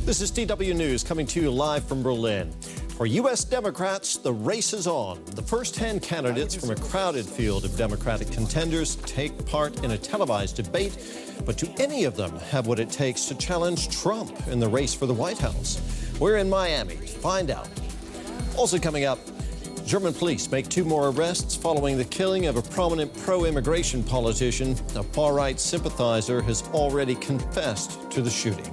This is DW News coming to you live from Berlin. For U.S. Democrats, the race is on. The first 10 candidates from a crowded field of Democratic contenders take part in a televised debate. But do any of them have what it takes to challenge Trump in the race for the White House? We're in Miami to find out. Also coming up, German police make 2 more arrests following the killing of a prominent pro-immigration politician. A far-right sympathizer has already confessed to the shooting.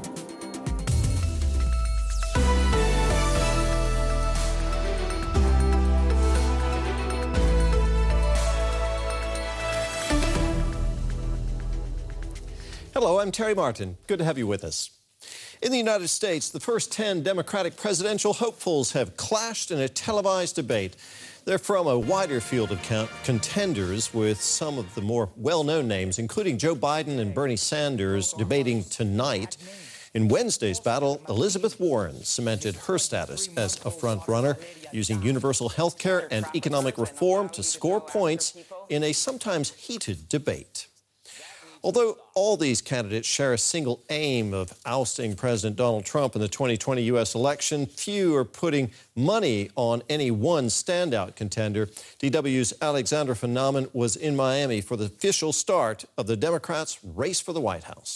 Hello, I'm Terry Martin. Good to have you with us. In the United States, the first 10 Democratic presidential hopefuls have clashed in a televised debate. They're from a wider field of contenders, with some of the more well-known names, including Joe Biden and Bernie Sanders, debating tonight. In Wednesday's battle, Elizabeth Warren cemented her status as a front-runner, using universal health care and economic reform to score points in a sometimes heated debate. Although all these candidates share a single aim of ousting President Donald Trump in the 2020 U.S. election, few are putting money on any one standout contender. DW's Alexandra van Namen was in Miami for the official start of the Democrats' race for the White House.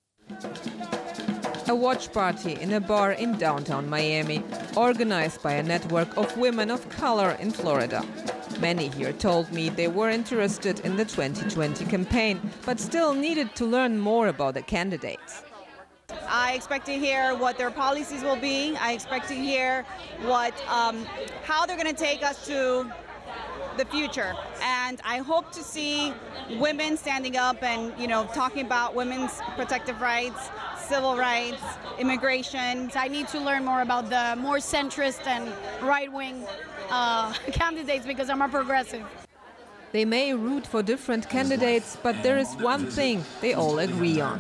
A watch party in a bar in downtown Miami, organized by a network of women of color in Florida. Many here told me they were interested in the 2020 campaign, but still needed to learn more about the candidates. I expect to hear what their policies will be. I expect to hear how they're going to take us to the future. And I hope to see women standing up and, talking about women's protective rights, civil rights, immigration. I need to learn more about the more centrist and right-wing candidates because I'm a progressive. They may root for different candidates, but there is one thing they all agree on.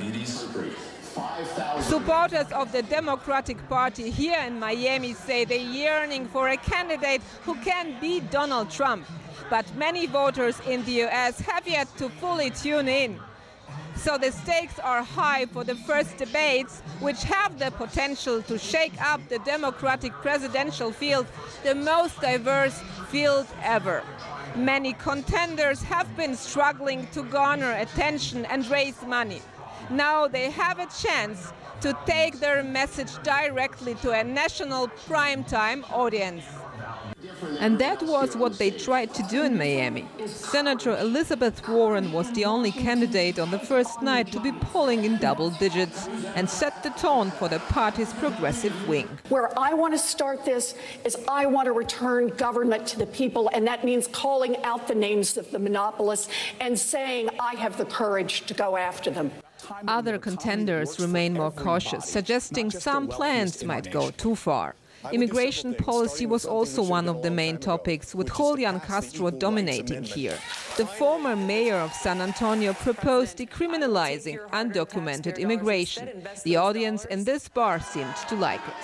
Supporters of the Democratic Party here in Miami say they're yearning for a candidate who can beat Donald Trump. But many voters in the U.S. have yet to fully tune in. So the stakes are high for the first debates, which have the potential to shake up the Democratic presidential field, the most diverse field ever. Many contenders have been struggling to garner attention and raise money. Now they have a chance to take their message directly to a national primetime audience. And that was what they tried to do in Miami. Senator Elizabeth Warren was the only candidate on the first night to be polling in double digits and set the tone for the party's progressive wing. Where I want to start this is I want to return government to the people, and that means calling out the names of the monopolists and saying I have the courage to go after them. Other contenders remain more cautious, suggesting some plans might go too far. Immigration policy was also one of the main topics, with Julian Castro dominating here. The former mayor of San Antonio proposed decriminalizing undocumented immigration. The audience in this bar seemed to like it.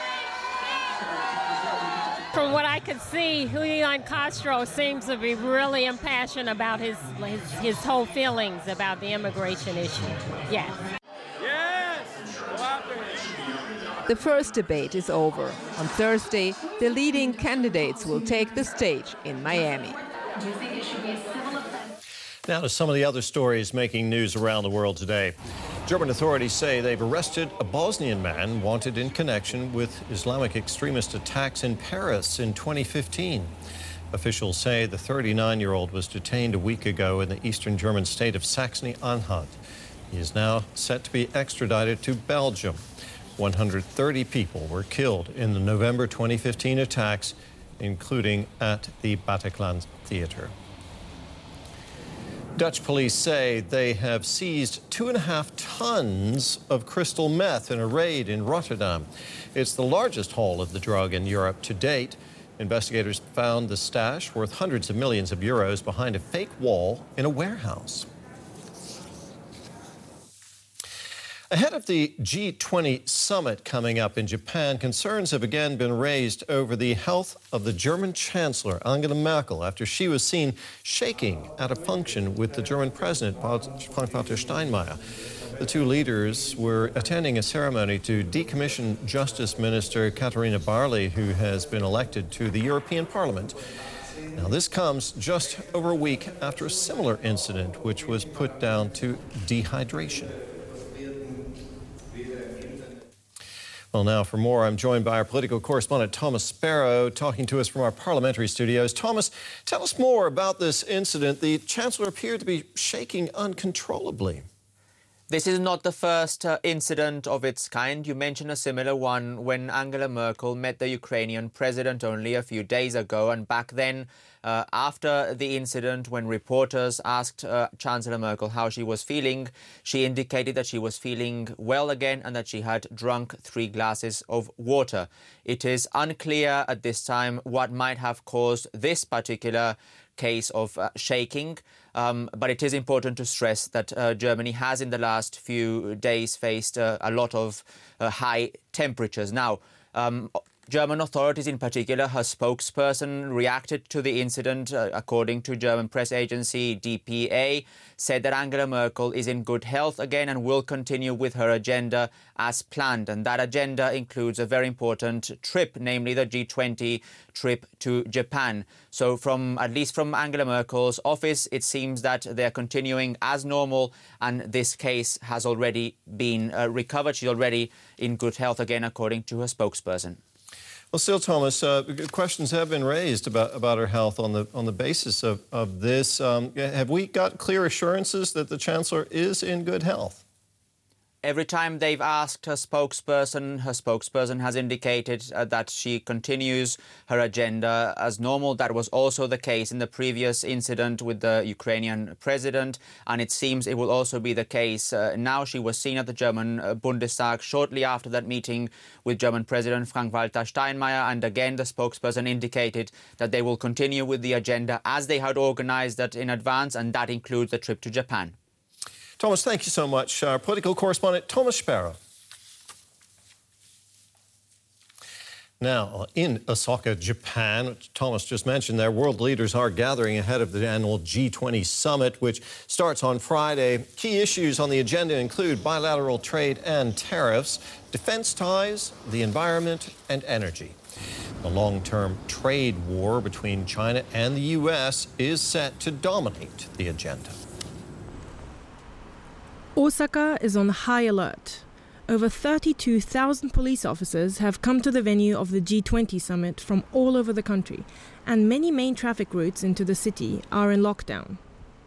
From what I could see, Julian Castro seems to be really impassioned about his whole feelings about the immigration issue. Yes. The first debate is over. On Thursday, the leading candidates will take the stage in Miami. Now to some of the other stories making news around the world today. German authorities say they've arrested a Bosnian man wanted in connection with Islamic extremist attacks in Paris in 2015. Officials say the 39-year-old was detained a week ago in the eastern German state of Saxony-Anhalt. He is now set to be extradited to Belgium. 130 people were killed in the November 2015 attacks, including at the Bataclan Theater. Dutch police say they have seized 2.5 tons of crystal meth in a raid in Rotterdam. It's the largest haul of the drug in Europe to date. Investigators found the stash, worth hundreds of millions of euros, behind a fake wall in a warehouse. Ahead of the G20 summit coming up in Japan, concerns have again been raised over the health of the German Chancellor, Angela Merkel, after she was seen shaking at a function with the German President, Frank-Walter Steinmeier. The two leaders were attending a ceremony to decommission Justice Minister Katharina Barley, who has been elected to the European Parliament. Now, this comes just over a week after a similar incident, which was put down to dehydration. Well, now for more, I'm joined by our political correspondent, Thomas Sparrow, talking to us from our parliamentary studios. Thomas, tell us more about this incident. The Chancellor appeared to be shaking uncontrollably. This is not the first incident of its kind. You mentioned a similar one when Angela Merkel met the Ukrainian president only a few days ago. And back then, after the incident, when reporters asked Chancellor Merkel how she was feeling, she indicated that she was feeling well again and that she had drunk 3 glasses of water. It is unclear at this time what might have caused this particular case of shaking. But it is important to stress that Germany has in the last few days faced a lot of high temperatures. Now, German authorities, in particular, her spokesperson, reacted to the incident, according to German press agency DPA, said that Angela Merkel is in good health again and will continue with her agenda as planned. And that agenda includes a very important trip, namely the G20 trip to Japan. So at least from Angela Merkel's office, it seems that they're continuing as normal, and this case has already been recovered. She's already in good health again, according to her spokesperson. Well, still, Thomas, questions have been raised about her health on the basis of this. Have we got clear assurances that the Chancellor is in good health? Every time they've asked her spokesperson has indicated that she continues her agenda as normal. That was also the case in the previous incident with the Ukrainian president, and it seems it will also be the case now. She was seen at the German Bundestag shortly after that meeting with German President Frank-Walter Steinmeier, and again the spokesperson indicated that they will continue with the agenda as they had organized that in advance, and that includes the trip to Japan. Thomas, thank you so much. Our political correspondent, Thomas Sparrow. Now, in Osaka, Japan, which Thomas just mentioned there, world leaders are gathering ahead of the annual G20 summit, which starts on Friday. Key issues on the agenda include bilateral trade and tariffs, defense ties, the environment, and energy. The long-term trade war between China and the U.S. is set to dominate the agenda. Osaka is on high alert. Over 32,000 police officers have come to the venue of the G20 summit from all over the country, and many main traffic routes into the city are in lockdown.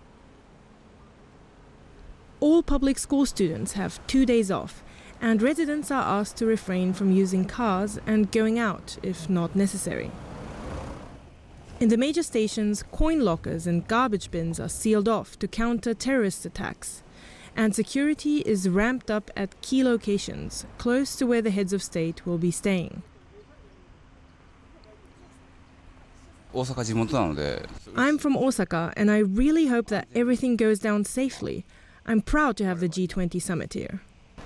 All public school students have 2 days off, and residents are asked to refrain from using cars and going out if not necessary. In the major stations, coin lockers and garbage bins are sealed off to counter terrorist attacks, and security is ramped up at key locations close to where the heads of state will be staying. I'm from Osaka, and I really hope that everything goes down safely. I'm proud to have the G20 summit here.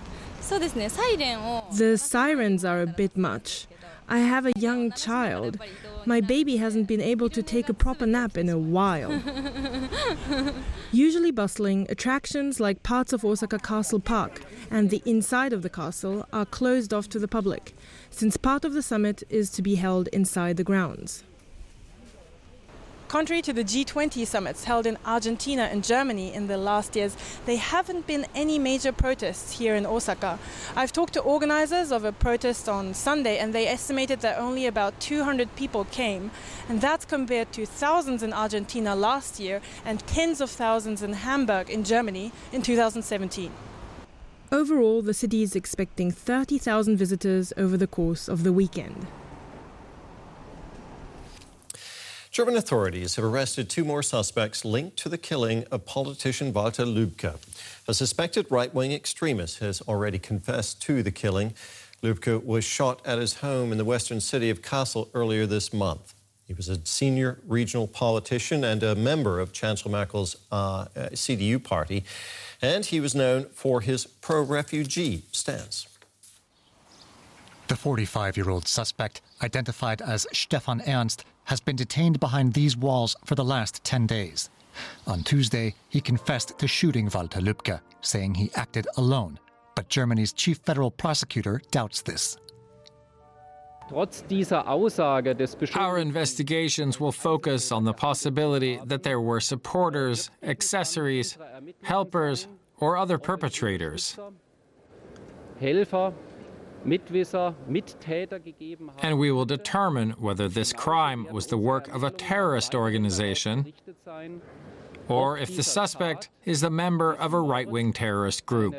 The sirens are a bit much. I have a young child. My baby hasn't been able to take a proper nap in a while. Usually bustling, attractions like parts of Osaka Castle Park and the inside of the castle are closed off to the public, since part of the summit is to be held inside the grounds. Contrary to the G20 summits held in Argentina and Germany in the last years, there haven't been any major protests here in Osaka. I've talked to organizers of a protest on Sunday, and they estimated that only about 200 people came. And that's compared to thousands in Argentina last year and tens of thousands in Hamburg in Germany in 2017. Overall, the city is expecting 30,000 visitors over the course of the weekend. German authorities have arrested 2 more suspects linked to the killing of politician Walter Lübcke. A suspected right-wing extremist has already confessed to the killing. Lübcke was shot at his home in the western city of Kassel earlier this month. He was a senior regional politician and a member of Chancellor Merkel's CDU party, and he was known for his pro-refugee stance. The 45-year-old suspect, identified as Stefan Ernst, has been detained behind these walls for the last 10 days. On Tuesday, he confessed to shooting Walter Lübcke, saying he acted alone. But Germany's chief federal prosecutor doubts this. Our investigations will focus on the possibility that there were supporters, accessories, helpers, or other perpetrators. And we will determine whether this crime was the work of a terrorist organization or if the suspect is the member of a right-wing terrorist group.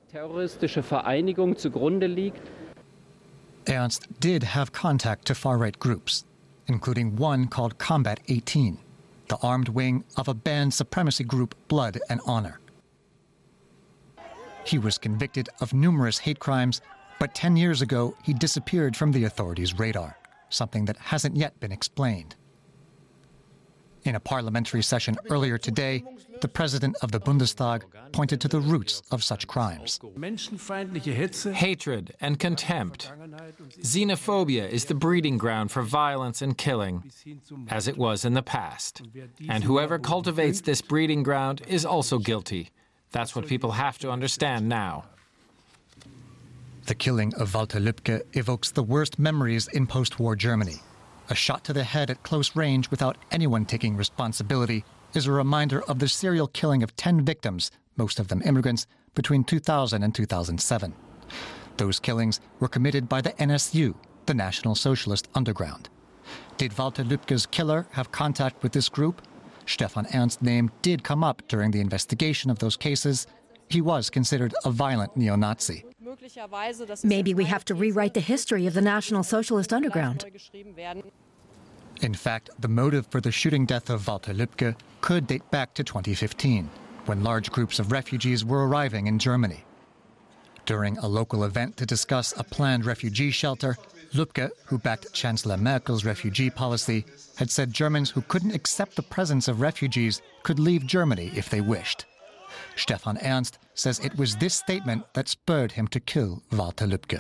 Ernst did have contact to far-right groups, including one called Combat 18, the armed wing of a banned supremacy group Blood and Honor. He was convicted of numerous hate crimes, but 10 years ago he disappeared from the authorities' radar, something that hasn't yet been explained. In a parliamentary session earlier today, the president of the Bundestag pointed to the roots of such crimes. Hatred and contempt. Xenophobia is the breeding ground for violence and killing, as it was in the past. And whoever cultivates this breeding ground is also guilty. That's what people have to understand now. The killing of Walter Lübcke evokes the worst memories in post-war Germany. A shot to the head at close range without anyone taking responsibility is a reminder of the serial killing of 10 victims, most of them immigrants, between 2000 and 2007. Those killings were committed by the NSU, the National Socialist Underground. Did Walter Lübcke's killer have contact with this group? Stefan Ernst's name did come up during the investigation of those cases. He was considered a violent neo-Nazi. Maybe we have to rewrite the history of the National Socialist Underground. In fact, the motive for the shooting death of Walter Lübcke could date back to 2015, when large groups of refugees were arriving in Germany. During a local event to discuss a planned refugee shelter, Lübcke, who backed Chancellor Merkel's refugee policy, had said Germans who couldn't accept the presence of refugees could leave Germany if they wished. Stefan Ernst says it was this statement that spurred him to kill Walter Lübcke.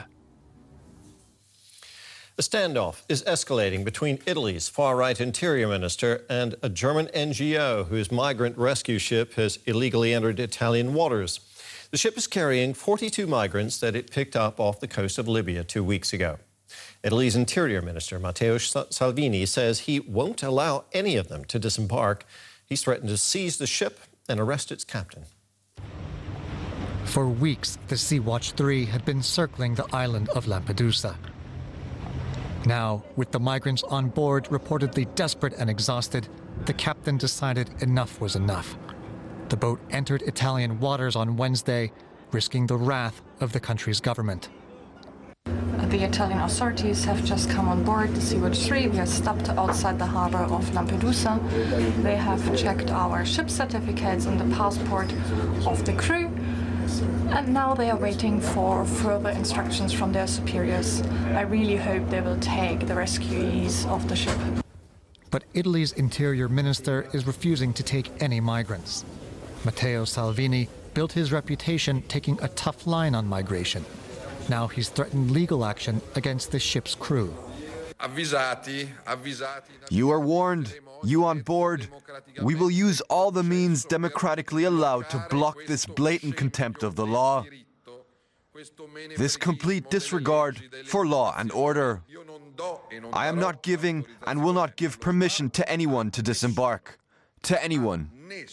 A standoff is escalating between Italy's far-right interior minister and a German NGO whose migrant rescue ship has illegally entered Italian waters. The ship is carrying 42 migrants that it picked up off the coast of Libya 2 weeks ago. Italy's Interior Minister, Matteo Salvini, says he won't allow any of them to disembark. He's threatened to seize the ship and arrest its captain. For weeks, the Sea-Watch 3 had been circling the island of Lampedusa. Now, with the migrants on board reportedly desperate and exhausted, the captain decided enough was enough. The boat entered Italian waters on Wednesday, risking the wrath of the country's government. The Italian authorities have just come on board the Sea-Watch 3. We are stopped outside the harbor of Lampedusa. They have checked our ship certificates and the passport of the crew. And now they are waiting for further instructions from their superiors. I really hope they will take the rescuees off the ship. But Italy's interior minister is refusing to take any migrants. Matteo Salvini built his reputation taking a tough line on migration. Now he's threatened legal action against the ship's crew. You are warned. You on board. We will use all the means democratically allowed to block this blatant contempt of the law. This complete disregard for law and order. I am not giving and will not give permission to anyone to disembark. To anyone.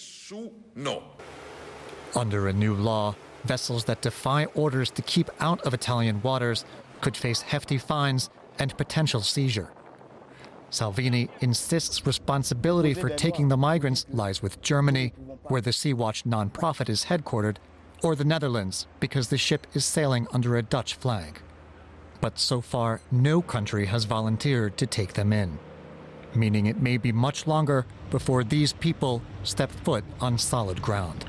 Under a new law, vessels that defy orders to keep out of Italian waters could face hefty fines and potential seizure. Salvini insists responsibility for taking the migrants lies with Germany, where the Sea-Watch non-profit is headquartered, or the Netherlands, because the ship is sailing under a Dutch flag. But so far, no country has volunteered to take them in, meaning it may be much longer before these people step foot on solid ground.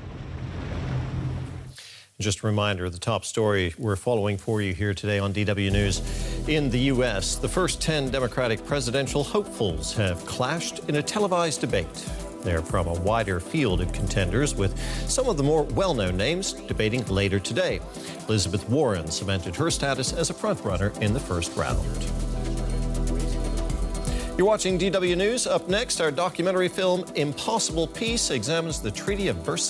Just a reminder, the top story we're following for you here today on DW News. In the U.S., the first 10 Democratic presidential hopefuls have clashed in a televised debate. They're from a wider field of contenders, with some of the more well-known names debating later today. Elizabeth Warren cemented her status as a frontrunner in the first round. You're watching DW News. Up next, our documentary film Impossible Peace examines the Treaty of Versailles.